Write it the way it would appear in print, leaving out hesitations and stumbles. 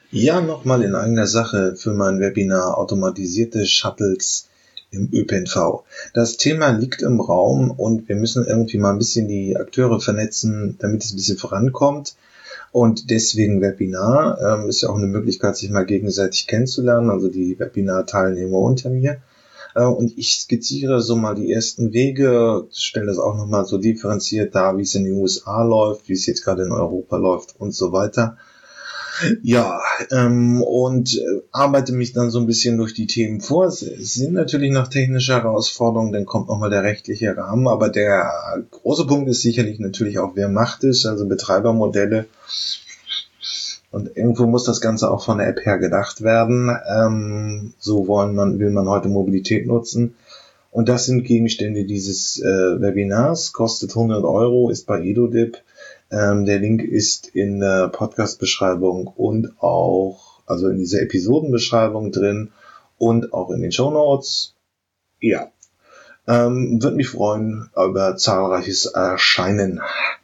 Ja, nochmal in eigener Sache für mein Webinar automatisierte Shuttles im ÖPNV. Das Thema liegt im Raum und wir müssen irgendwie mal ein bisschen die Akteure vernetzen, damit es ein bisschen vorankommt. Und deswegen Webinar, ist ja auch eine Möglichkeit, sich mal gegenseitig kennenzulernen, also die Webinar-Teilnehmer unter mir. Und ich skizziere so mal die ersten Wege, stelle das auch nochmal so differenziert dar, wie es in den USA läuft, wie es jetzt gerade in Europa läuft und so weiter. Ja, und arbeite mich dann so ein bisschen durch die Themen vor. Es sind natürlich noch technische Herausforderungen, dann kommt nochmal der rechtliche Rahmen, aber der große Punkt ist sicherlich natürlich auch, wer macht es, also Betreibermodelle. Und irgendwo muss das Ganze auch von der App her gedacht werden. So will man heute Mobilität nutzen. Und das sind Gegenstände dieses Webinars, kostet 100 Euro, ist bei EduDip. Der Link ist in der Podcast-Beschreibung und auch, also in dieser Episodenbeschreibung drin und auch in den Shownotes. Ja, würde mich freuen über zahlreiches Erscheinen.